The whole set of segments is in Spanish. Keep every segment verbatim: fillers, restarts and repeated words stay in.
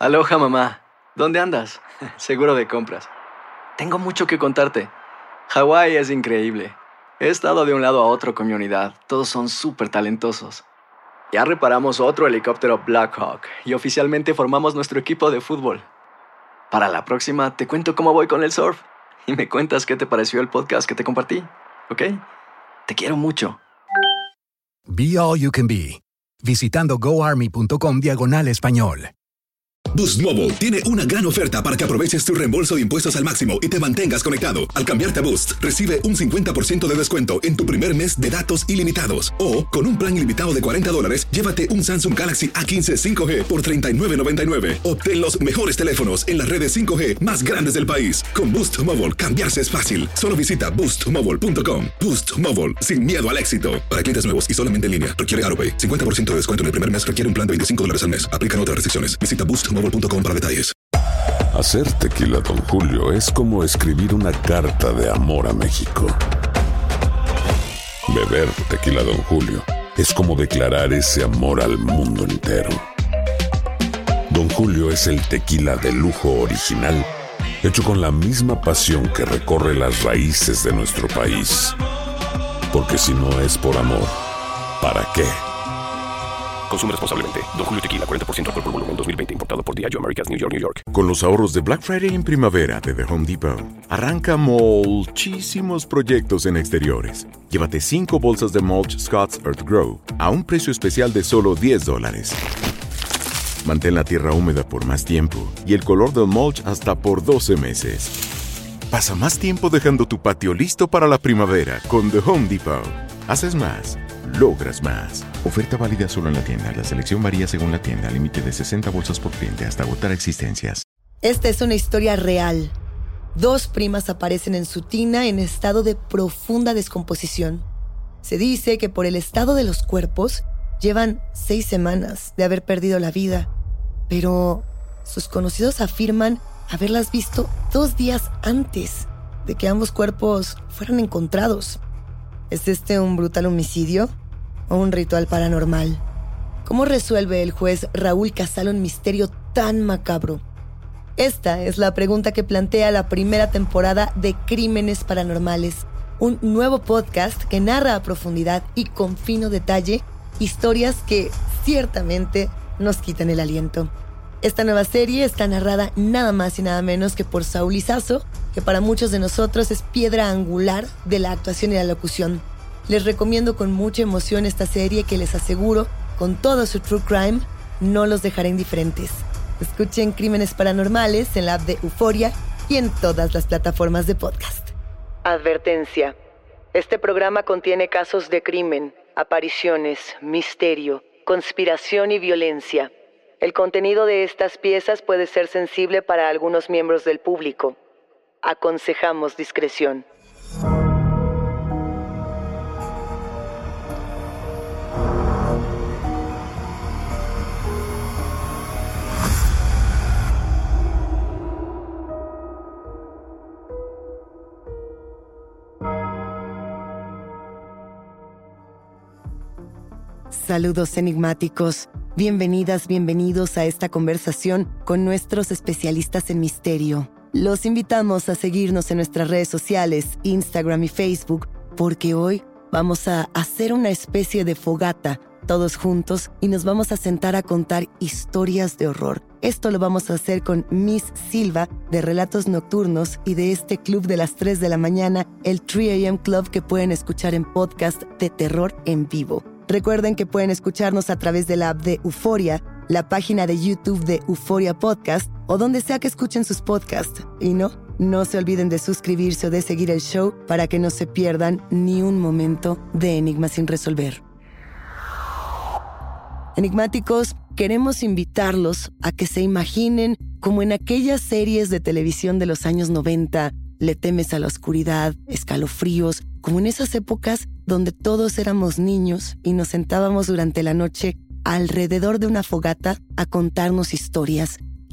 Aloha, mamá. ¿Dónde andas? Seguro de compras. Tengo mucho que contarte. Hawái es increíble. He estado de un lado a otro con mi unidad. Todos son súper talentosos. Ya reparamos otro helicóptero Blackhawk y oficialmente formamos nuestro equipo de fútbol. Para la próxima te cuento cómo voy con el surf y me cuentas qué te pareció el podcast que te compartí, ¿ok? Te quiero mucho. Be All You Can Be, visitando goarmy.com diagonal español. Boost Mobile tiene una gran oferta para que aproveches tu reembolso de impuestos al máximo y te mantengas conectado. Al cambiarte a Boost, recibe un cincuenta por ciento de descuento en tu primer mes de datos ilimitados. O, con un plan ilimitado de cuarenta dólares, llévate un Samsung Galaxy A quince cinco G por treinta y nueve noventa y nueve. Obtén los mejores teléfonos en las redes cinco G más grandes del país. Con Boost Mobile, cambiarse es fácil. Solo visita boost mobile punto com. Boost Mobile, sin miedo al éxito. Para clientes nuevos y solamente en línea, requiere AutoPay. cincuenta por ciento de descuento en el primer mes requiere un plan de veinticinco dólares al mes. Aplican otras restricciones. Visita boost mobile punto com para detalles. Hacer tequila Don Julio es como escribir una carta de amor a México. Beber tequila Don Julio es como declarar ese amor al mundo entero. Don Julio es el tequila de lujo original, hecho con la misma pasión que recorre las raíces de nuestro país. Porque si no es por amor, ¿para qué? Consume responsablemente. Don Julio Tequila, cuarenta por ciento alcohol por volumen, dos mil veinte. Importado por Diageo Americas, New York, New York. Con los ahorros de Black Friday en primavera de The Home Depot, arranca muchísimos proyectos en exteriores. Llévate cinco bolsas de mulch Scott's Earth Grow a un precio especial de solo diez dólares. Mantén la tierra húmeda por más tiempo y el color del mulch hasta por doce meses. Pasa más tiempo dejando tu patio listo para la primavera con The Home Depot. Haces más, logras más. Oferta válida solo en la tienda. La selección varía según la tienda. Límite de sesenta bolsas por cliente hasta agotar existencias. Esta es una historia real. Dos primas aparecen en su tina en estado de profunda descomposición. Se dice que por el estado de los cuerpos llevan seis semanas de haber perdido la vida, pero sus conocidos afirman haberlas visto dos días antes de que ambos cuerpos fueran encontrados. ¿Es este un brutal homicidio o un ritual paranormal? ¿Cómo resuelve el juez Raúl Casal un misterio tan macabro? Esta es la pregunta que plantea la primera temporada de Crímenes Paranormales, un nuevo podcast que narra a profundidad y con fino detalle historias que ciertamente nos quitan el aliento. Esta nueva serie está narrada nada más y nada menos que por Saúl Lizazo, que para muchos de nosotros es piedra angular de la actuación y la locución. Les recomiendo con mucha emoción esta serie que les aseguro, con todo su true crime, no los dejará indiferentes. Escuchen Crímenes Paranormales en la app de Euforia y en todas las plataformas de podcast. Advertencia. Este programa contiene casos de crimen, apariciones, misterio, conspiración y violencia. El contenido de estas piezas puede ser sensible para algunos miembros del público. Aconsejamos discreción. Saludos enigmáticos. Bienvenidas, bienvenidos a esta conversación con nuestros especialistas en misterio. Los invitamos a seguirnos en nuestras redes sociales, Instagram y Facebook, porque hoy vamos a hacer una especie de fogata todos juntos y nos vamos a sentar a contar historias de horror. Esto lo vamos a hacer con Miss Silva de Relatos Nocturnos y de este club de las tres de la mañana, el tres a eme Club, que pueden escuchar en podcast de terror en vivo. Recuerden que pueden escucharnos a través de la app de Euforia, la página de YouTube de Euforia Podcast o donde sea que escuchen sus podcasts. Y no, no se olviden de suscribirse o de seguir el show para que no se pierdan ni un momento de Enigmas sin resolver. Enigmáticos, queremos invitarlos a que se imaginen como en aquellas series de televisión de los años noventa, Le temes a la oscuridad, Escalofríos, como en esas épocas donde todos éramos niños y nos sentábamos durante la noche alrededor de una fogata a contarnos historias.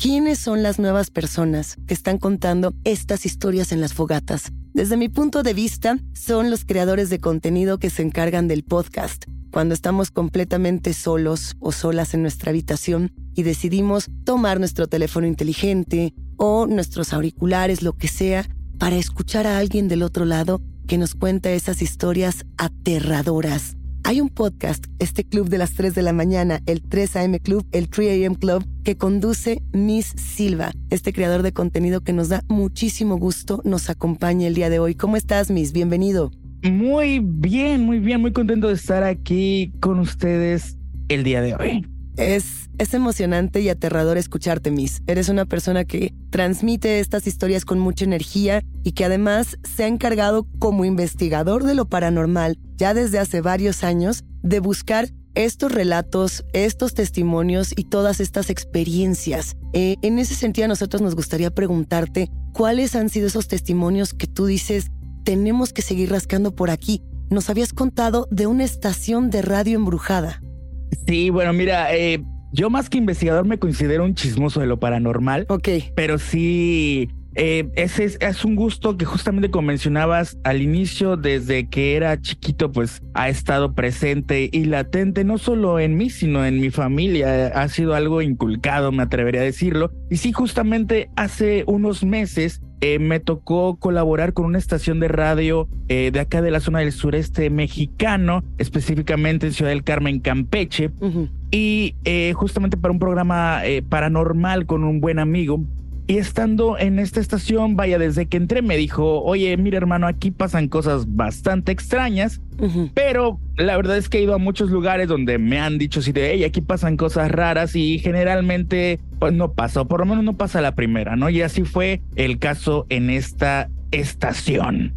¿quiénes son las nuevas personas que están contando estas historias en las fogatas? Desde mi punto de vista, son los creadores de contenido que se encargan del podcast. Cuando estamos completamente solos o solas en nuestra habitación y decidimos tomar nuestro teléfono inteligente o nuestros auriculares, lo que sea, para escuchar a alguien del otro lado que nos cuenta esas historias aterradoras. Hay un podcast, este club de las tres de la mañana, el tres a eme Club, el tres a eme Club, que conduce Miss Silva, este creador de contenido que nos da muchísimo gusto, nos acompaña el día de hoy. ¿Cómo estás, Miss? Bienvenido. Muy bien, muy bien, muy contento de estar aquí con ustedes el día de hoy. Es, es emocionante y aterrador escucharte, Miss. Eres una persona que transmite estas historias con mucha energía y que además se ha encargado como investigador de lo paranormal ya desde hace varios años de buscar estos relatos, estos testimonios y todas estas experiencias. Eh, en ese sentido, a nosotros nos gustaría preguntarte cuáles han sido esos testimonios que tú dices, tenemos que seguir rascando por aquí. Nos habías contado de una estación de radio embrujada. Sí, bueno, mira, eh, yo más que investigador me considero un chismoso de lo paranormal. Ok. Pero sí, eh, ese es, es un gusto que justamente como mencionabas al inicio, desde que era chiquito, pues ha estado presente y latente, no solo en mí, sino en mi familia. Ha sido algo inculcado, me atrevería a decirlo. Y sí, justamente hace unos meses Eh, me tocó colaborar con una estación de radio eh, de acá de la zona del sureste mexicano, específicamente en Ciudad del Carmen, Campeche, uh-huh. y eh, justamente para un programa eh, paranormal con un buen amigo. Y estando en esta estación, vaya, desde que entré me dijo, oye, mira hermano, aquí pasan cosas bastante extrañas, uh-huh. pero la verdad es que he ido a muchos lugares donde me han dicho así de, hey, aquí pasan cosas raras y generalmente pues no pasa, o por lo menos no pasa la primera, ¿no? Y así fue el caso en esta estación.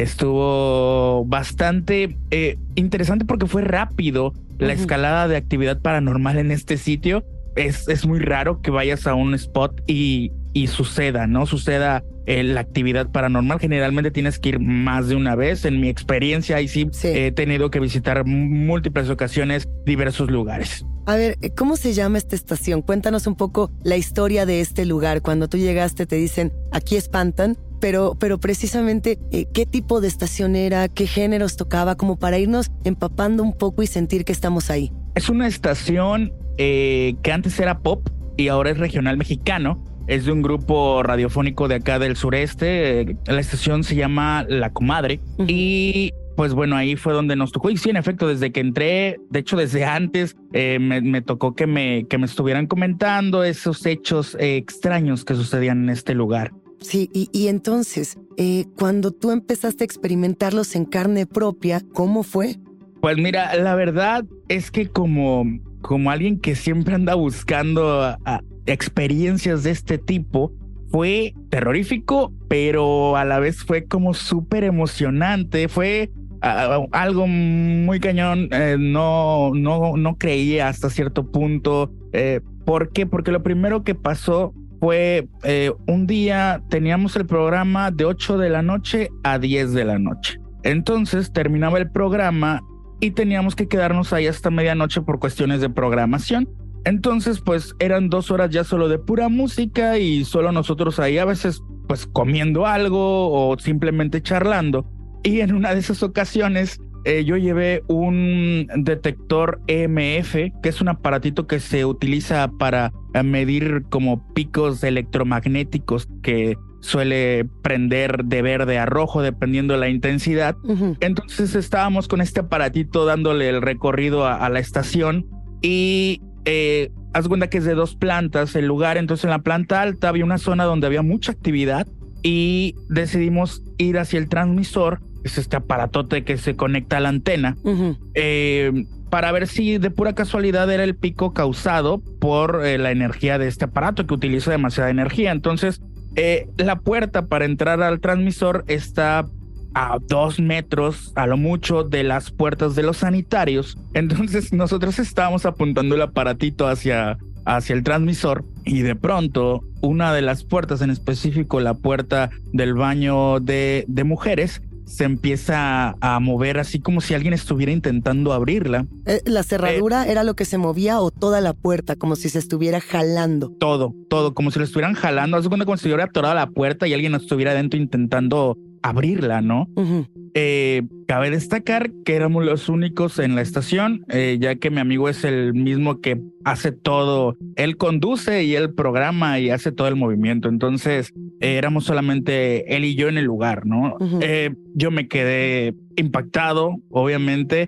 Estuvo bastante eh, interesante porque fue rápido la uh-huh. escalada de actividad paranormal en este sitio. Es, es muy raro que vayas a un spot y, y suceda, ¿no? Suceda eh, la actividad paranormal. Generalmente tienes que ir más de una vez. En mi experiencia, ahí sí, sí. he tenido que visitar múltiples ocasiones diversos lugares. A ver, ¿cómo se llama esta estación? Cuéntanos un poco la historia de este lugar. Cuando tú llegaste te dicen, aquí espantan, pero, pero precisamente, eh, ¿qué tipo de estación era? ¿Qué géneros tocaba? Como para irnos empapando un poco y sentir que estamos ahí. Es una estación eh, que antes era pop y ahora es regional mexicano. Es de un grupo radiofónico de acá del sureste. Eh, la estación se llama La Comadre. Uh-huh. Y pues bueno, ahí fue donde nos tocó. Y sí, en efecto, desde que entré, de hecho desde antes, eh, me, me tocó que me, que me estuvieran comentando esos hechos eh, extraños que sucedían en este lugar. Sí, y, y entonces, eh, cuando tú empezaste a experimentarlos en carne propia, ¿cómo fue? Pues mira, la verdad es que como, como alguien que siempre anda buscando a, a experiencias de este tipo, fue terrorífico, pero a la vez fue como súper emocionante. Fue uh, algo muy cañón. Eh, no, no, no creía hasta cierto punto. Eh, ¿Por qué? Porque lo primero que pasó fue eh, un día teníamos el programa de ocho de la noche a diez de la noche. Entonces terminaba el programa y teníamos que quedarnos ahí hasta medianoche por cuestiones de programación. Entonces, pues eran dos horas ya solo de pura música y solo nosotros ahí a veces pues comiendo algo o simplemente charlando. Y en una de esas ocasiones eh, yo llevé un detector E M F, que es un aparatito que se utiliza para medir como picos electromagnéticos que suele prender de verde a rojo dependiendo de la intensidad. Uh-huh. Entonces estábamos con este aparatito dándole el recorrido a, a la estación y eh, haz cuenta que es de dos plantas el lugar. Entonces en la planta alta había una zona donde había mucha actividad y decidimos ir hacia el transmisor, es este aparatote que se conecta a la antena, uh-huh. eh, para ver si de pura casualidad era el pico causado por eh, la energía de este aparato que utiliza demasiada energía. Entonces Eh, la puerta para entrar al transmisor está a dos metros a lo mucho de las puertas de los sanitarios. Entonces nosotros estábamos apuntando el aparatito hacia, hacia el transmisor y de pronto una de las puertas, en específico la puerta del baño de, de mujeres, se empieza a mover así como si alguien estuviera intentando abrirla. Eh, ¿La cerradura eh, era lo que se movía o toda la puerta, como si se estuviera jalando? Todo, todo, como si lo estuvieran jalando. Haz de cuenta como si estuviera atorada la puerta y alguien estuviera adentro intentando abrirla, ¿no? Uh-huh. Eh, cabe destacar que éramos los únicos en la estación, eh, ya que mi amigo es el mismo que hace todo. Él conduce y él programa y hace todo el movimiento. Entonces, eh, éramos solamente él y yo en el lugar, ¿no? Uh-huh. Eh, yo me quedé impactado, obviamente,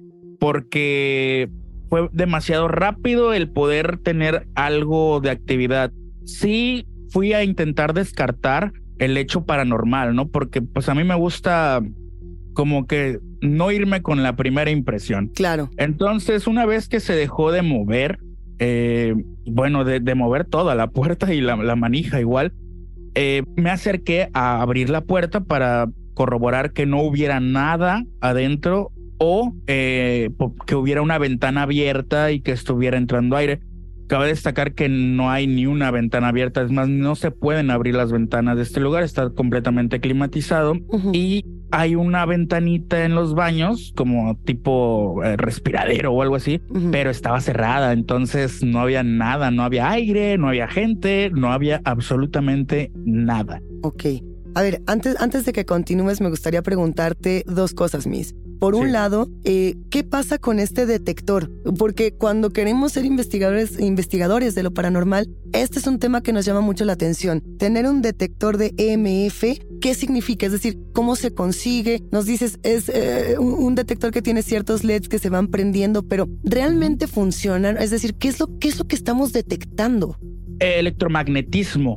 porque fue demasiado rápido el poder tener algo de actividad. Sí, fui a intentar descartar el hecho paranormal, ¿no? Porque pues a mí me gusta como que no irme con la primera impresión. Claro. Entonces, una vez que se dejó de mover, eh, bueno, de, de mover toda la puerta y la, la manija igual, eh, me acerqué a abrir la puerta para corroborar que no hubiera nada adentro o eh, que hubiera una ventana abierta y que estuviera entrando aire. Cabe destacar que no hay ni una ventana abierta, es más, no se pueden abrir las ventanas de este lugar, está completamente climatizado. Uh-huh. Y hay una ventanita en los baños, como tipo eh, respiradero o algo así, uh-huh. pero estaba cerrada, entonces no había nada, no había aire, no había gente, no había absolutamente nada. Ok. A ver, antes, antes de que continúes, me gustaría preguntarte dos cosas, Miss. Por un sí. lado, eh, ¿qué pasa con este detector? Porque cuando queremos ser investigadores, investigadores de lo paranormal, este es un tema que nos llama mucho la atención. Tener un detector de E M F, ¿qué significa? Es decir, ¿cómo se consigue? Nos dices, es eh, un, un detector que tiene ciertos L E Ds que se van prendiendo, pero ¿realmente funcionan? Es decir, ¿qué es lo, qué es lo que estamos detectando? Electromagnetismo.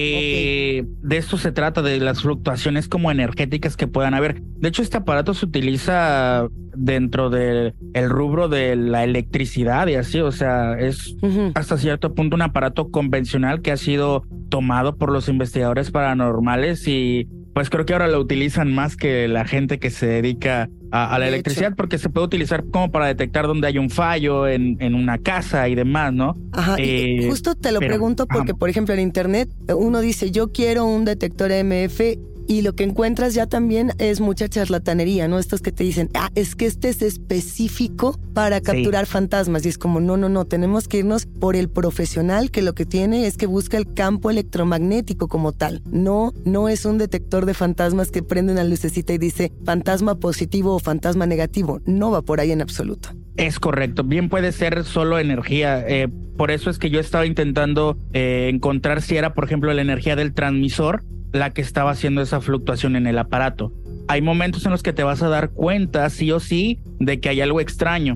Eh, okay. De esto se trata, de las fluctuaciones como energéticas que puedan haber. De hecho, este aparato se utiliza dentro del el rubro de la electricidad y así, o sea, es uh-huh. hasta cierto punto un aparato convencional que ha sido tomado por los investigadores paranormales y pues creo que ahora lo utilizan más que la gente que se dedica a, a la electricidad, porque se puede utilizar como para detectar dónde hay un fallo en, en una casa y demás, ¿no? Ajá, eh, y justo te lo pero, pregunto porque, ajá. por ejemplo, en internet uno dice, yo quiero un detector E M F y lo que encuentras ya también es mucha charlatanería, ¿no? Estos que te dicen, ah, es que este es específico para capturar sí. fantasmas. Y es como, no, no, no, tenemos que irnos por el profesional que lo que tiene es que busca el campo electromagnético como tal. No, no es un detector de fantasmas que prende una lucecita y dice fantasma positivo o fantasma negativo. No va por ahí en absoluto. Es correcto, bien puede ser solo energía. Eh, por eso es que yo estaba intentando eh, encontrar si era, por ejemplo, la energía del transmisor la que estaba haciendo esa fluctuación en el aparato. Hay momentos en los que te vas a dar cuenta, sí o sí, de que hay algo extraño,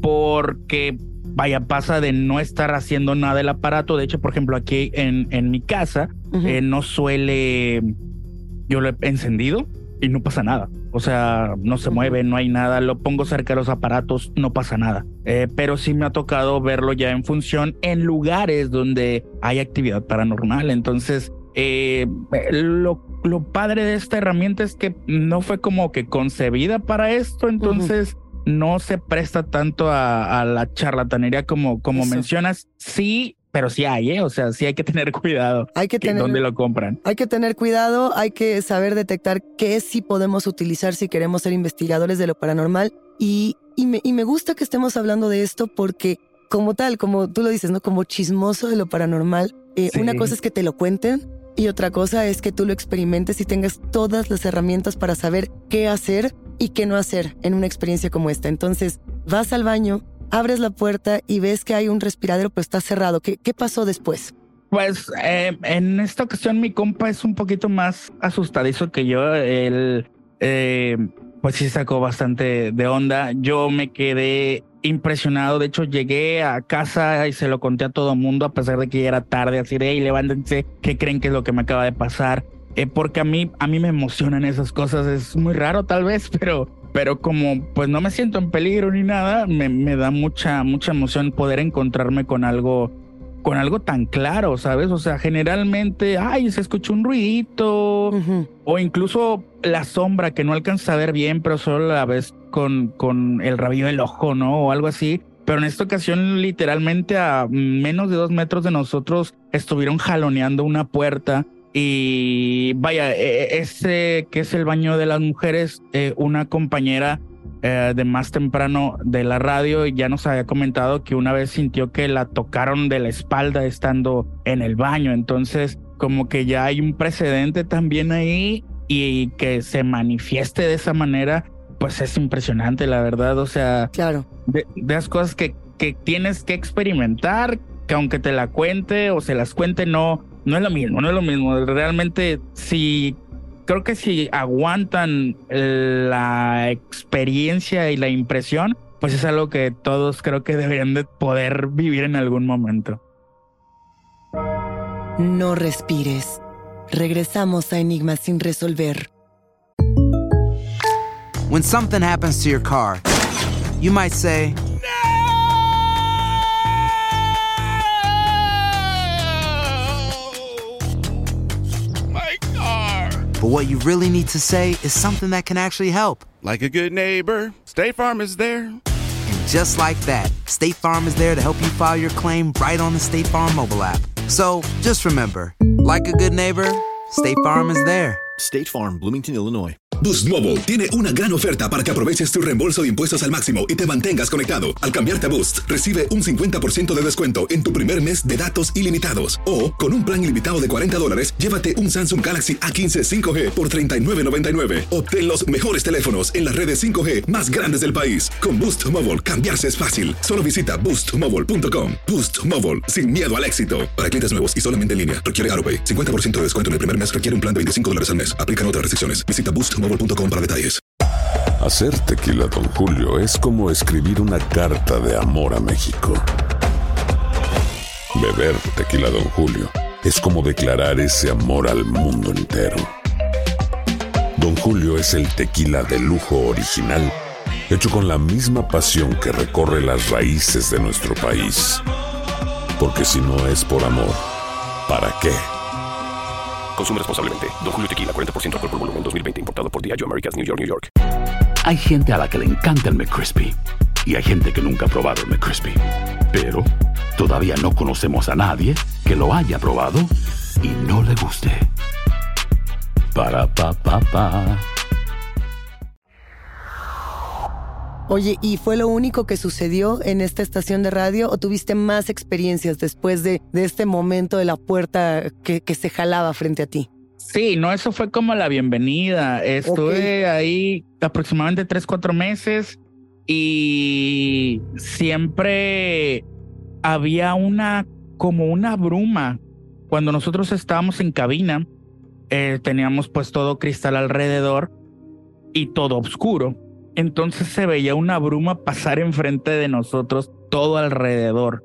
porque, vaya, pasa de no estar haciendo nada el aparato. De hecho, por ejemplo, aquí en, en mi casa, uh-huh. eh, no suele... Yo lo he encendido y no pasa nada. O sea, no se uh-huh. mueve, no hay nada. Lo pongo cerca de los aparatos, no pasa nada. Eh, pero sí me ha tocado verlo ya en función en lugares donde hay actividad paranormal. Entonces... Eh, lo, lo padre de esta herramienta es que no fue como que concebida para esto, entonces uh-huh. no se presta tanto a, a la charlatanería como, como mencionas. Sí, pero sí hay, ¿eh? O sea, sí hay que tener cuidado. Hay que tener, ¿dónde lo compran? Hay que tener cuidado, hay que saber detectar qué sí podemos utilizar si queremos ser investigadores de lo paranormal. Y, y, me, y me gusta que estemos hablando de esto porque, como tal, como tú lo dices, ¿no? Como chismoso de lo paranormal, eh, sí. una cosa es que te lo cuenten. Y otra cosa es que tú lo experimentes y tengas todas las herramientas para saber qué hacer y qué no hacer en una experiencia como esta. Entonces, vas al baño, abres la puerta y ves que hay un respiradero, pero está cerrado. ¿Qué, qué pasó después? Pues eh, en esta ocasión mi compa es un poquito más asustadizo que yo. Él, eh, pues sí sacó bastante de onda. Yo me quedé impresionado. De hecho, llegué a casa y se lo conté a todo mundo, a pesar de que ya era tarde, así de, hey, levántense, ¿qué creen que es lo que me acaba de pasar? Eh, porque a mí, a mí me emocionan esas cosas. Es muy raro tal vez, pero, pero como pues no me siento en peligro ni nada, me, me da mucha, mucha emoción poder encontrarme con algo, con algo tan claro, ¿sabes? O sea, generalmente, ay, se escuchó un ruidito, uh-huh. o incluso la sombra que no alcanzas a ver bien, pero solo la ves con, con el rabillo del ojo, ¿no? O algo así. Pero en esta ocasión, literalmente a menos de dos metros de nosotros, estuvieron jaloneando una puerta Y vaya, ese que es el baño de las mujeres, eh, una compañera eh, de más temprano de la radio ya nos había comentado que una vez sintió que la tocaron de la espalda estando en el baño. Entonces, como que ya hay un precedente también ahí, y que se manifieste de esa manera, pues es impresionante, la verdad. O sea, claro, de, de las cosas que, que tienes que experimentar, que aunque te la cuente o se las cuente, no, no es lo mismo, no es lo mismo. Realmente, si creo que si aguantan la experiencia y la impresión, pues es algo que todos creo que deberían de poder vivir en algún momento. No respires. Regresamos a Enigmas sin resolver. When something happens to your car, you might say, My car! But what you really need to say is something that can actually help. Like a good neighbor, State Farm is there. And just like that, State Farm is there to help you file your claim right on the State Farm mobile app. So just remember, like a good neighbor, State Farm is there. State Farm, Bloomington, Illinois. Boost Mobile tiene una gran oferta para que aproveches tu reembolso de impuestos al máximo y te mantengas conectado. Al cambiarte a Boost, recibe un cincuenta por ciento de descuento en tu primer mes de datos ilimitados. O, con un plan ilimitado de cuarenta dólares, llévate un Samsung Galaxy A quince cinco G por treinta y nueve noventa y nueve. Obtén los mejores teléfonos en las redes cinco G más grandes del país. Con Boost Mobile, cambiarse es fácil. Solo visita boost mobile punto com. Boost Mobile, sin miedo al éxito. Para clientes nuevos y solamente en línea, requiere AutoPay. cincuenta por ciento de descuento en el primer mes requiere un plan de veinticinco dólares al mes. Aplican otras restricciones. Visita boost mobile punto com para detalles. Hacer tequila Don Julio es como escribir una carta de amor a México. Beber tequila Don Julio es como declarar ese amor al mundo entero. Don Julio es el tequila de lujo original, hecho con la misma pasión que recorre las raíces de nuestro país. Porque si no es por amor, ¿para qué? Consume responsablemente. Don Julio Tequila, cuarenta por ciento alcohol por volumen, dos mil veinte. Importado por Diageo Americas, New York, New York. Hay gente a la que le encanta el McCrispy y hay gente que nunca ha probado el McCrispy. Pero todavía no conocemos a nadie que lo haya probado y no le guste. Para pa pa pa. Oye, ¿y fue lo único que sucedió en esta estación de radio o tuviste más experiencias después de, de este momento de la puerta que, que se jalaba frente a ti? Sí, no, eso fue como la bienvenida. Estuve okay. ahí aproximadamente tres, cuatro meses y siempre había una, como una bruma. Cuando nosotros estábamos en cabina, eh, teníamos pues todo cristal alrededor y todo oscuro. Entonces se veía una bruma pasar enfrente de nosotros, todo alrededor.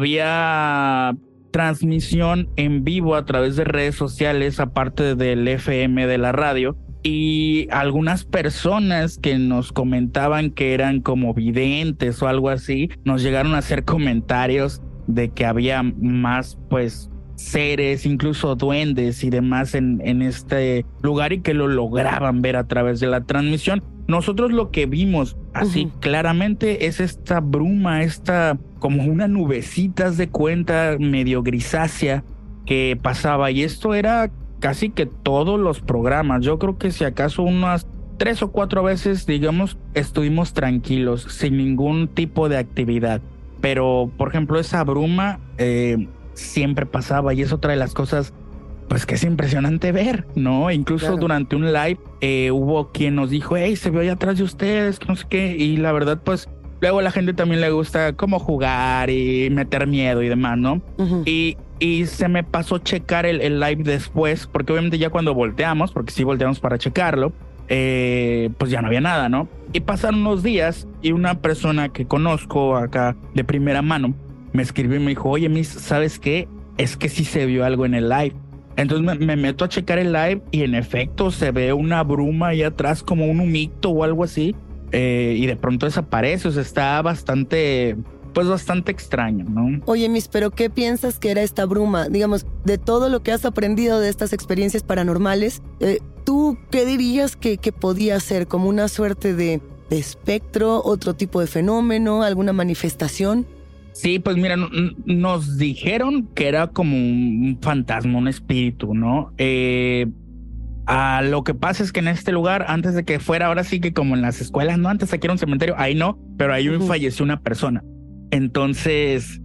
Había transmisión en vivo a través de redes sociales, aparte del F M de la radio, y algunas personas que nos comentaban que eran como videntes o algo así, nos llegaron a hacer comentarios de que había más, pues, seres, incluso duendes y demás en, en este lugar y que lo lograban ver a través de la transmisión. Nosotros lo que vimos así uh-huh. claramente es esta bruma, esta como una nubecita de cuenta medio grisácea que pasaba, y esto era casi que todos los programas. Yo creo que si acaso unas tres o cuatro veces, digamos, estuvimos tranquilos, sin ningún tipo de actividad. Pero, por ejemplo, esa bruma eh, siempre pasaba, y es otra de las cosas pues que es impresionante ver, ¿no? Incluso claro. durante un live eh, hubo quien nos dijo, hey, se vio allá atrás de ustedes, que no sé qué, y la verdad, pues, luego a la gente también le gusta como jugar y meter miedo y demás, ¿no? Uh-huh. Y, y se me pasó checar el, el live después, porque obviamente ya cuando volteamos, porque sí volteamos para checarlo, eh, pues ya no había nada, ¿no? Y pasaron unos días y una persona que conozco acá de primera mano me escribió y me dijo, oye, Miss, ¿sabes qué? Es que sí se vio algo en el live. Entonces me, me meto a checar el live y en efecto se ve una bruma ahí atrás, como un humito o algo así, eh, y de pronto desaparece. O sea, está bastante, pues bastante extraño, ¿no? Oye, Miss, ¿pero qué piensas que era esta bruma? Digamos, de todo lo que has aprendido de estas experiencias paranormales, eh, ¿tú qué dirías que, que podía ser? ¿Como una suerte de, de espectro, otro tipo de fenómeno, alguna manifestación? Sí, pues mira, n- nos dijeron que era como un fantasma, un espíritu, ¿no? Eh, ah, lo que pasa es que en este lugar, antes de que fuera, ahora sí que como en las escuelas, no, antes aquí era un cementerio, ahí no, pero ahí uh-huh. falleció una persona. Entonces,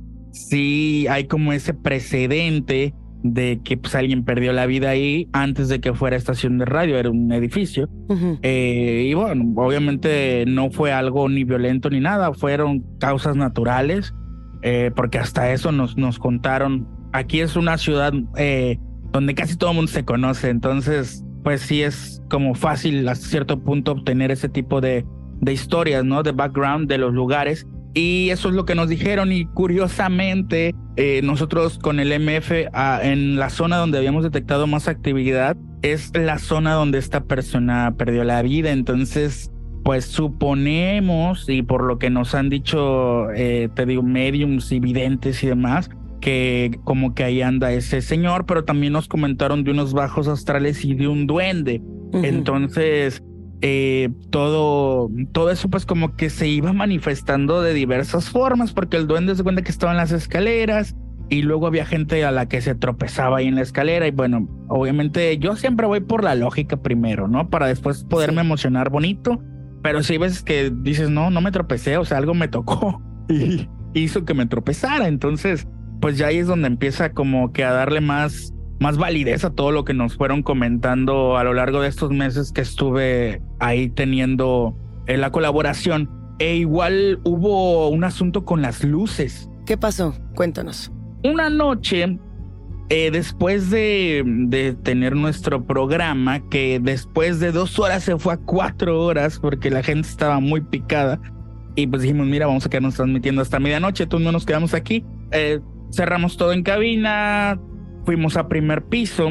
sí hay como ese precedente de que pues alguien perdió la vida ahí antes de que fuera estación de radio, era un edificio. Uh-huh. Eh, y bueno, obviamente no fue algo ni violento ni nada, fueron causas naturales, eh, porque hasta eso nos, nos contaron. Aquí es una ciudad eh, donde casi todo el mundo se conoce, entonces pues sí es como fácil hasta cierto punto obtener ese tipo de, de historias, ¿no? De background de los lugares. Y eso es lo que nos dijeron y curiosamente eh, nosotros con el M F ah, en la zona donde habíamos detectado más actividad es la zona donde esta persona perdió la vida. Entonces pues suponemos, y por lo que nos han dicho eh, te digo mediums y videntes y demás, que como que ahí anda ese señor, pero también nos comentaron de unos bajos astrales y de un duende. Uh-huh. Entonces Eh, todo, todo eso pues como que se iba manifestando de diversas formas, porque el duende se cuenta que estaba en las escaleras y luego había gente a la que se tropezaba ahí en la escalera y bueno, obviamente yo siempre voy por la lógica primero, ¿no? Para después poderme sí. emocionar bonito, pero sí hay veces que dices, no, no me tropecé, o sea, algo me tocó y hizo que me tropezara, entonces pues ya ahí es donde empieza como que a darle más más validez a todo lo que nos fueron comentando a lo largo de estos meses que estuve ahí teniendo eh, la colaboración. E igual hubo un asunto con las luces. ¿Qué pasó? Cuéntanos. Una noche, eh, después de, de tener nuestro programa, que después de dos horas se fue a cuatro horas porque la gente estaba muy picada, y pues dijimos, mira, vamos a quedarnos transmitiendo hasta medianoche, entonces no nos quedamos aquí. Eh, cerramos todo en cabina, fuimos a primer piso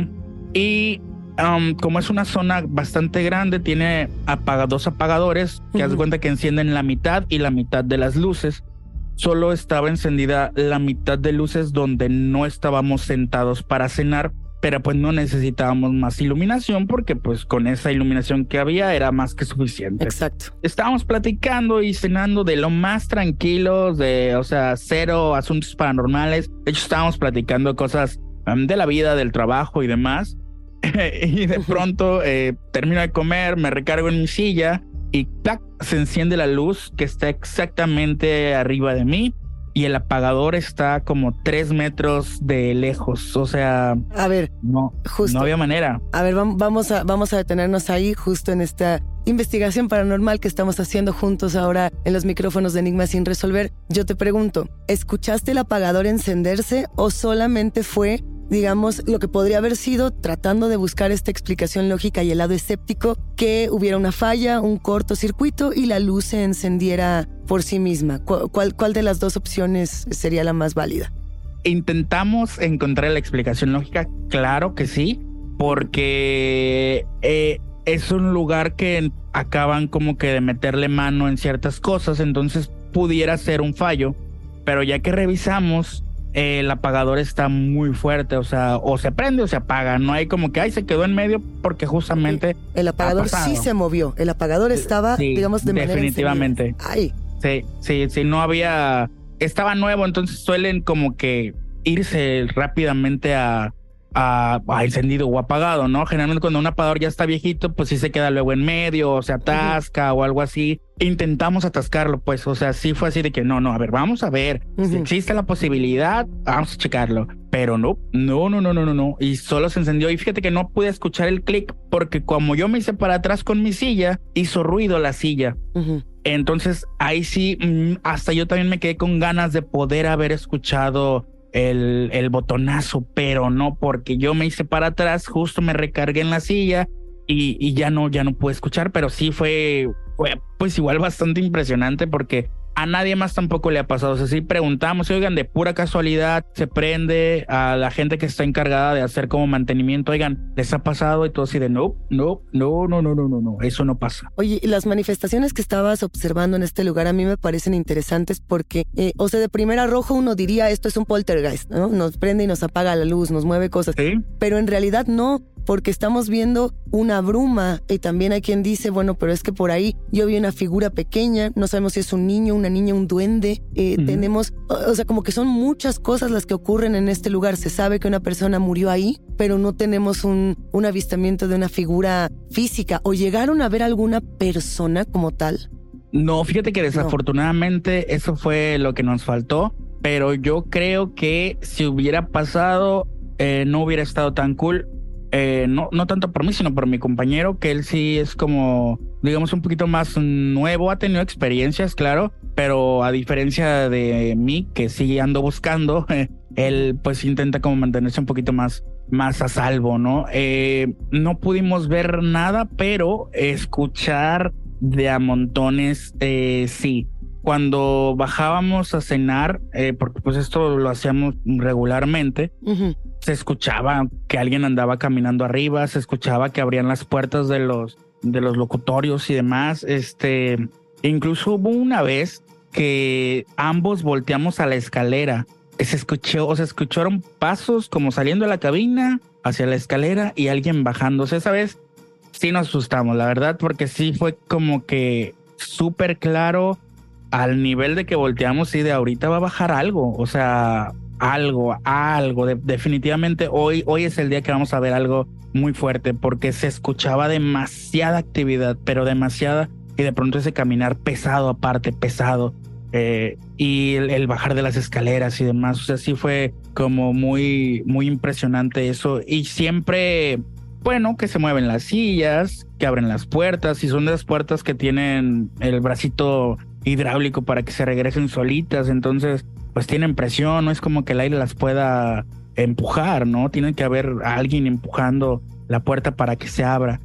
y um, como es una zona bastante grande, tiene apaga, dos apagadores que uh-huh. haz de cuenta que encienden la mitad y la mitad de las luces. Solo estaba encendida la mitad de luces donde no estábamos sentados para cenar, pero pues no necesitábamos más iluminación porque pues con esa iluminación que había era más que suficiente. Exacto. Estábamos platicando y cenando de lo más tranquilos, de, o sea, cero asuntos paranormales. De hecho, estábamos platicando cosas de la vida, del trabajo y demás. Y de pronto eh, termino de comer, me recargo en mi silla y ¡tac! Se enciende la luz que está exactamente arriba de mí y el apagador está como tres metros de lejos. O sea, a ver, no, justo, no había manera. A ver, vamos a, vamos a detenernos ahí justo en esta investigación paranormal que estamos haciendo juntos ahora en los micrófonos de Enigma Sin Resolver. Yo te pregunto, ¿escuchaste el apagador encenderse o solamente fue, digamos, lo que podría haber sido, tratando de buscar esta explicación lógica y el lado escéptico, que hubiera una falla, un cortocircuito y la luz se encendiera por sí misma? ¿Cuál, cuál, cuál de las dos opciones sería la más válida? Intentamos encontrar la explicación lógica, claro que sí, porque eh, es un lugar que acaban como que de meterle mano en ciertas cosas, entonces pudiera ser un fallo, pero ya que revisamos, Eh, el apagador está muy fuerte, o sea, o se prende o se apaga, no hay como que ay, se quedó en medio porque justamente el apagador sí se movió, el apagador estaba, sí, digamos, de manera definitivamente. Ay. Sí, sí, sí, no había, estaba nuevo, entonces suelen como que irse rápidamente a, a, a encendido o apagado, ¿no? Generalmente cuando un apagador ya está viejito, pues sí se queda luego en medio o se atasca uh-huh. o algo así. Intentamos atascarlo, pues, o sea, sí fue así de que no, no, a ver, vamos a ver, uh-huh. si existe la posibilidad, vamos a checarlo, pero no, no, no, no, no, no, no, y solo se encendió, y fíjate que no pude escuchar el clic, porque como yo me hice para atrás con mi silla, hizo ruido la silla, uh-huh. entonces ahí sí, hasta yo también me quedé con ganas de poder haber escuchado el, el botonazo, pero no, porque yo me hice para atrás, justo me recargué en la silla, y, y ya no, ya no pude escuchar, pero sí fue... Fue pues igual bastante impresionante porque a nadie más tampoco le ha pasado. O sea, sí preguntamos, oigan, de pura casualidad se prende, a la gente que está encargada de hacer como mantenimiento, oigan, ¿les ha pasado? Y todo así de no, no, no, no, no, no, no, no, eso no pasa. Oye, y las manifestaciones que estabas observando en este lugar a mí me parecen interesantes porque, eh, o sea, de primer arrojo uno diría esto es un poltergeist, ¿no? Nos prende y nos apaga la luz, nos mueve cosas. ¿Sí? Pero en realidad no. porque estamos viendo una bruma y también hay quien dice, bueno, pero es que por ahí yo vi una figura pequeña, no sabemos si es un niño, una niña, un duende, eh, uh-huh. tenemos, o sea, como que son muchas cosas las que ocurren en este lugar. Se sabe que una persona murió ahí, pero no tenemos un, un avistamiento de una figura física. ¿O llegaron a ver alguna persona como tal? No, fíjate que desafortunadamente no. Eso fue lo que nos faltó, pero yo creo que si hubiera pasado, eh, no hubiera estado tan cool. Eh, no, no tanto por mí, sino por mi compañero, que él sí es como, digamos, un poquito más nuevo, ha tenido experiencias, claro, pero a diferencia de mí, que sí ando buscando, eh, él pues intenta como mantenerse un poquito más, más a salvo, ¿no? Eh, no pudimos ver nada, pero escuchar de a montones, eh, sí. Cuando bajábamos a cenar, eh, porque pues esto lo hacíamos regularmente, uh-huh. se escuchaba que alguien andaba caminando arriba, se escuchaba que abrían las puertas de los, de los locutorios y demás. Este, incluso hubo una vez que ambos volteamos a la escalera. Se escuchó, o se escucharon pasos como saliendo de la cabina hacia la escalera y alguien bajándose. Esa vez sí nos asustamos, la verdad, porque sí fue como que súper claro. Al nivel de que volteamos y de ahorita va a bajar algo, o sea, algo, algo, de, definitivamente hoy, hoy es el día que vamos a ver algo muy fuerte porque se escuchaba demasiada actividad, pero demasiada, y de pronto ese caminar pesado aparte, pesado, eh, y el, el bajar de las escaleras y demás, o sea, sí fue como muy, muy impresionante eso, y siempre, bueno, que se mueven las sillas, que abren las puertas, y son de las puertas que tienen el bracito hidráulico para que se regresen solitas, entonces pues tienen presión, no es como que el aire las pueda empujar, ¿no? Tiene que haber alguien empujando la puerta para que se abra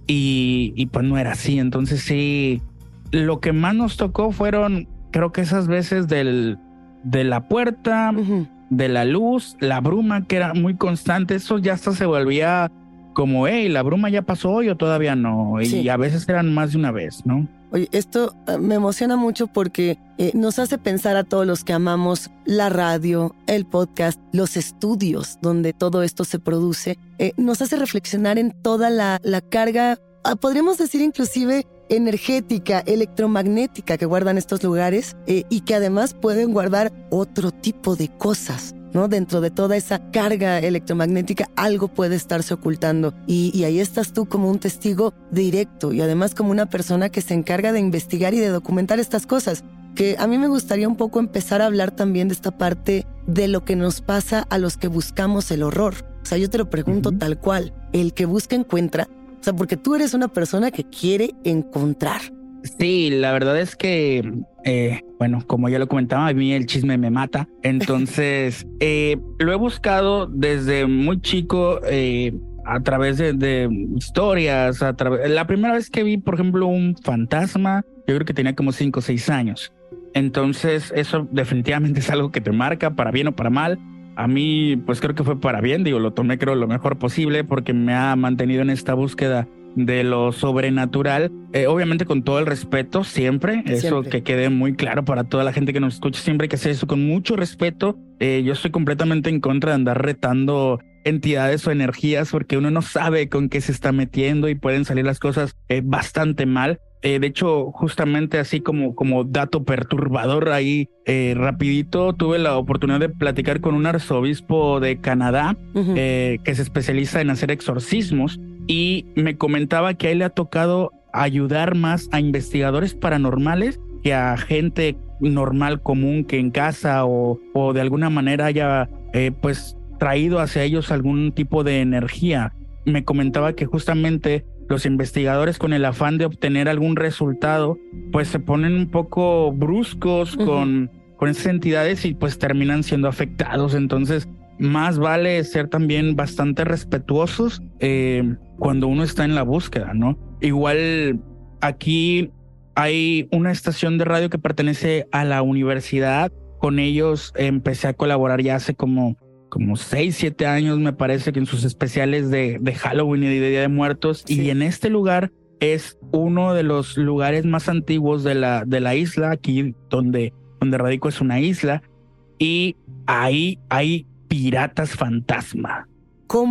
y, y pues no era así, entonces sí, lo que más nos tocó fueron creo que esas veces del, de la puerta, uh-huh. de la luz, la bruma que era muy constante, eso ya hasta se volvía como, hey, la bruma ya pasó hoy o todavía no, y sí. a veces eran más de una vez, ¿no? Oye, esto me emociona mucho porque eh, nos hace pensar a todos los que amamos la radio, el podcast, los estudios donde todo esto se produce. Eh, nos hace reflexionar en toda la, la carga, podríamos decir inclusive energética, electromagnética que guardan estos lugares eh, y que además pueden guardar otro tipo de cosas, ¿no? Dentro de toda esa carga electromagnética algo puede estarse ocultando y, y ahí estás tú como un testigo directo y además como una persona que se encarga de investigar y de documentar estas cosas, que a mí me gustaría un poco empezar a hablar también de esta parte de lo que nos pasa a los que buscamos el horror. O sea, yo te lo pregunto uh-huh. tal cual, el que busca encuentra, o sea, porque tú eres una persona que quiere encontrar. Sí, la verdad es que, eh, bueno, como ya lo comentaba, a mí el chisme me mata. Entonces, eh, lo he buscado desde muy chico eh, a través de, de historias. A través, la primera vez que vi, por ejemplo, un fantasma, yo creo que tenía como cinco o seis años. Entonces, eso definitivamente es algo que te marca, para bien o para mal. A mí, pues creo que fue para bien, digo, lo tomé creo lo mejor posible porque me ha mantenido en esta búsqueda de lo sobrenatural, eh, obviamente con todo el respeto, siempre, siempre, eso que quede muy claro para toda la gente que nos escucha, siempre hay que hacer eso con mucho respeto. Eh, yo estoy completamente en contra de andar retando entidades o energías porque uno no sabe con qué se está metiendo y pueden salir las cosas eh, bastante mal. Eh, de hecho, justamente así como, como dato perturbador ahí, eh, rapidito, tuve la oportunidad de platicar con un arzobispo de Canadá uh-huh. eh, que se especializa en hacer exorcismos y me comentaba que a él le ha tocado ayudar más a investigadores paranormales que a gente normal común que en casa o, o de alguna manera haya eh, pues traído hacia ellos algún tipo de energía. Me comentaba que justamente los investigadores, con el afán de obtener algún resultado, pues se ponen un poco bruscos uh-huh. con, con esas entidades y pues terminan siendo afectados. Entonces, más vale ser también bastante respetuosos eh, cuando uno está en la búsqueda, ¿no? Igual aquí hay una estación de radio que pertenece a la universidad. Con ellos empecé a colaborar ya hace como como seis, siete años, me parece, que en sus especiales de, de Halloween y de Día de Muertos. Sí. Y en este lugar es uno de los lugares más antiguos de la, de la isla. Aquí donde, donde radico es una isla. Y ahí hay piratas fantasma. ¿Cómo?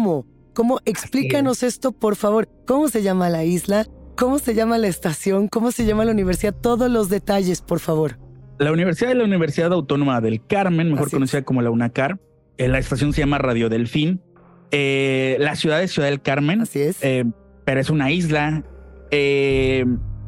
¿Cómo? Explícanos esto, por favor. ¿Cómo se llama la isla? ¿Cómo se llama la estación? ¿Cómo se llama la universidad? Todos los detalles, por favor. La universidad es la Universidad Autónoma del Carmen, mejor Así conocida es. como la UNACAR. Eh, la estación se llama Radio Delfín. Eh, la ciudad es Ciudad del Carmen. Así es. Eh, pero es una isla. Eh,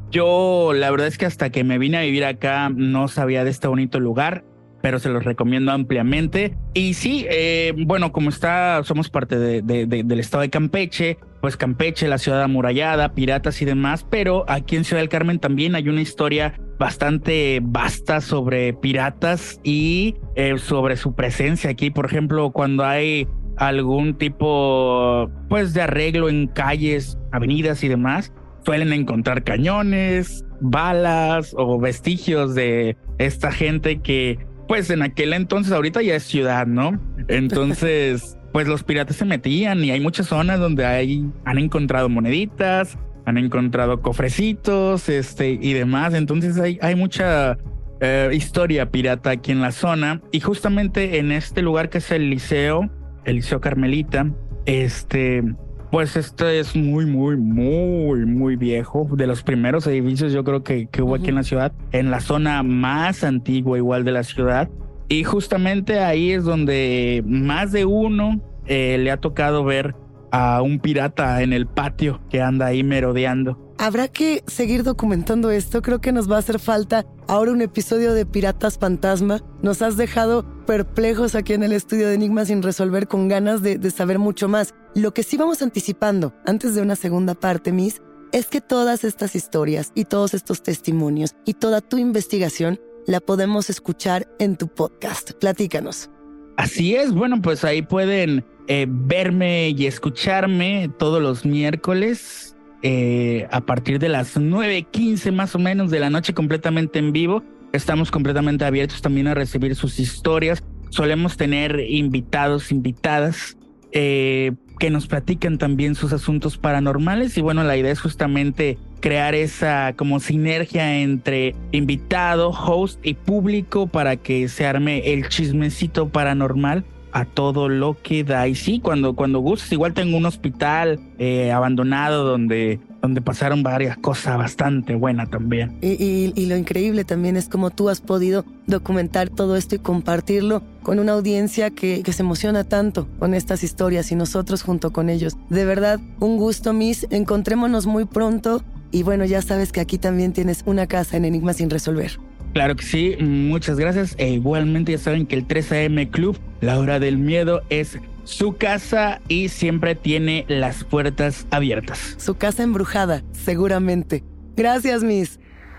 yo, la verdad es que hasta que me vine a vivir acá no sabía de este bonito lugar, pero se los recomiendo ampliamente. Y sí, eh, bueno, como está, somos parte de, de, de, del estado de Campeche, pues Campeche, la ciudad amurallada, piratas y demás, pero aquí en Ciudad del Carmen también hay una historia bastante vasta sobre piratas y eh, sobre su presencia aquí. Por ejemplo, cuando hay algún tipo, pues, de arreglo en calles, avenidas y demás, suelen encontrar cañones, balas o vestigios de esta gente que, pues en aquel entonces, ahorita ya es ciudad, ¿no? Entonces, pues los piratas se metían y hay muchas zonas donde hay, han encontrado moneditas, han encontrado cofrecitos, este, y demás. Entonces hay, hay mucha eh, historia pirata aquí en la zona. Y justamente en este lugar que es el Liceo, el Liceo Carmelita, este... Pues esto es muy, muy, muy, muy viejo. De los primeros edificios yo creo que, que hubo uh-huh. aquí en la ciudad, en la zona más antigua igual de la ciudad. Y justamente ahí es donde más de uno eh, le ha tocado ver a un pirata en el patio que anda ahí merodeando. Habrá que seguir documentando esto. Creo que nos va a hacer falta ahora un episodio de Piratas Fantasma. Nos has dejado perplejos aquí en el estudio de Enigmas sin resolver, con ganas de, de saber mucho más. Lo que sí vamos anticipando antes de una segunda parte, Miss, es que todas estas historias y todos estos testimonios y toda tu investigación la podemos escuchar en tu podcast. Platícanos. Así es. Bueno, pues ahí pueden eh, verme y escucharme todos los miércoles. Eh, a partir de las nueve quince más o menos de la noche, completamente en vivo. Estamos completamente abiertos también a recibir sus historias. Solemos tener invitados, invitadas eh, que nos platican también sus asuntos paranormales. Y bueno, la idea es justamente crear esa como sinergia entre invitado, host y público para que se arme el chismecito paranormal a todo lo que da. Y sí, cuando, cuando gustes, igual tengo un hospital eh, abandonado donde, donde pasaron varias cosas bastante buenas también. Y, y, y lo increíble también es cómo tú has podido documentar todo esto y compartirlo con una audiencia que, que se emociona tanto con estas historias y nosotros junto con ellos. De verdad, un gusto, Miss. Encontrémonos muy pronto y bueno, ya sabes que aquí también tienes una casa en Enigmas sin resolver. Claro que sí, muchas gracias. E igualmente ya saben que el tres A M Club, la hora del miedo, es su casa y siempre tiene las puertas abiertas. Su casa embrujada, seguramente. Gracias, Miss.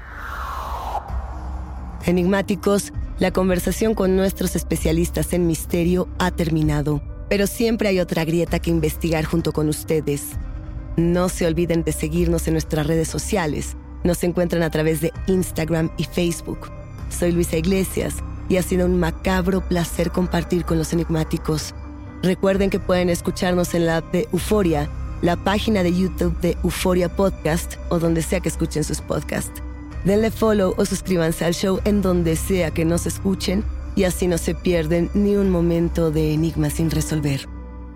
Enigmáticos, la conversación con nuestros especialistas en misterio ha terminado, pero siempre hay otra grieta que investigar junto con ustedes. No se olviden de seguirnos en nuestras redes sociales. Nos encuentran a través de Instagram y Facebook. Soy Luisa Iglesias y ha sido un macabro placer compartir con los enigmáticos. Recuerden que pueden escucharnos en la app de Euforia, la página de YouTube de Euforia Podcast o donde sea que escuchen sus podcasts. Denle follow o suscríbanse al show en donde sea que nos escuchen y así no se pierden ni un momento de enigmas sin resolver.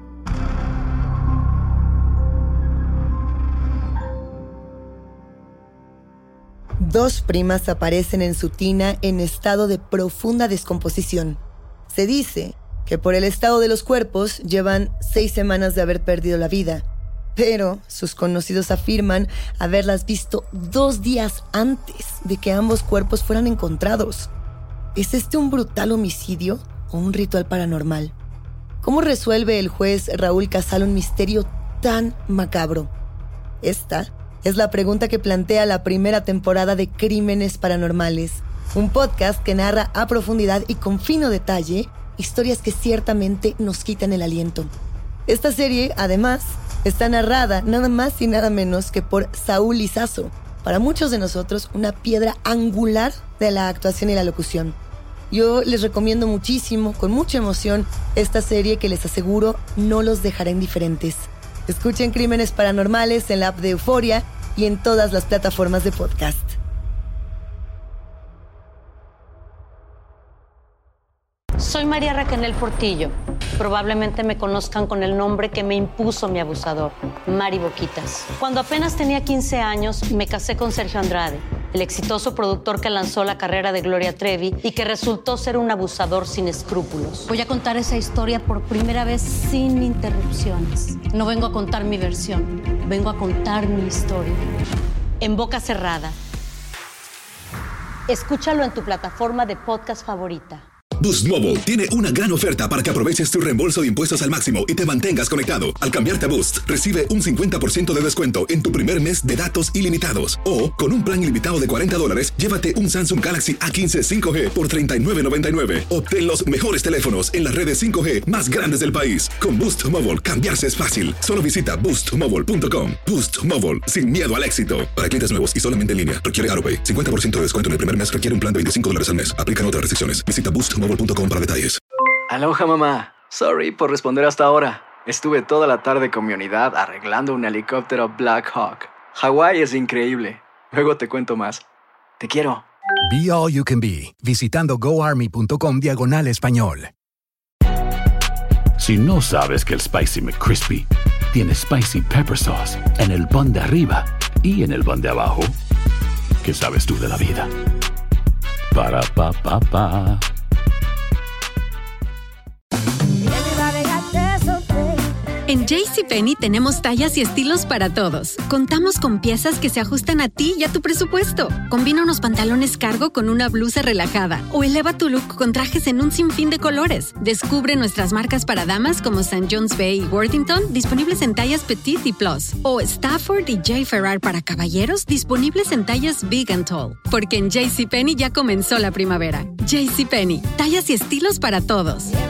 Dos primas aparecen en su tina en estado de profunda descomposición. Se dice que por el estado de los cuerpos llevan seis semanas de haber perdido la vida, pero sus conocidos afirman haberlas visto dos días antes de que ambos cuerpos fueran encontrados. ¿Es este un brutal homicidio o un ritual paranormal? ¿Cómo resuelve el juez Raúl Casal un misterio tan macabro? Esta es la pregunta que plantea la primera temporada de Crímenes Paranormales, un podcast que narra a profundidad y con fino detalle historias que ciertamente nos quitan el aliento. Esta serie, además, está narrada nada más y nada menos que por Saúl Lizazo, para muchos de nosotros una piedra angular de la actuación y la locución. Yo les recomiendo muchísimo, con mucha emoción, esta serie que les aseguro no los dejará indiferentes. Escuchen Crímenes Paranormales en la app de Euforia y en todas las plataformas de podcast. Soy María Raquel Portillo. Probablemente me conozcan con el nombre que me impuso mi abusador, Mari Boquitas. Cuando apenas tenía quince años, me casé con Sergio Andrade, el exitoso productor que lanzó la carrera de Gloria Trevi y que resultó ser un abusador sin escrúpulos. Voy a contar esa historia por primera vez sin interrupciones. No vengo a contar mi versión, vengo a contar mi historia. En boca cerrada. Escúchalo en tu plataforma de podcast favorita. Boost Mobile tiene una gran oferta para que aproveches tu reembolso de impuestos al máximo y te mantengas conectado. Al cambiarte a Boost, recibe un cincuenta por ciento de descuento en tu primer mes de datos ilimitados. O, con un plan ilimitado de cuarenta dólares, llévate un Samsung Galaxy A quince cinco G por treinta y nueve noventa y nueve. Obtén los mejores teléfonos en las redes cinco G más grandes del país. Con Boost Mobile, cambiarse es fácil. Solo visita boost mobile punto com. Boost Mobile, sin miedo al éxito. Para clientes nuevos y solamente en línea, requiere AutoPay. cincuenta por ciento de descuento en el primer mes requiere un plan de veinticinco dólares al mes. Aplican otras restricciones. Visita boost mobile punto com para detalles. Aloha, mamá. Sorry por responder hasta ahora. Estuve toda la tarde con mi unidad arreglando un helicóptero Black Hawk. Hawái es increíble. Luego te cuento más. Te quiero. Be All You Can Be, visitando goarmy.com diagonal español. Si no sabes que el Spicy McCrispy tiene Spicy Pepper Sauce en el pan de arriba y en el pan de abajo, ¿qué sabes tú de la vida? Para, pa, pa, pa. En JCPenney tenemos tallas y estilos para todos. Contamos con piezas que se ajustan a ti y a tu presupuesto. Combina unos pantalones cargo con una blusa relajada o eleva tu look con trajes en un sinfín de colores. Descubre nuestras marcas para damas como Saint John's Bay y Worthington, disponibles en tallas Petite y Plus. O Stafford y J. Ferrar para caballeros, disponibles en tallas Big and Tall. Porque en JCPenney ya comenzó la primavera. JCPenney, tallas y estilos para todos.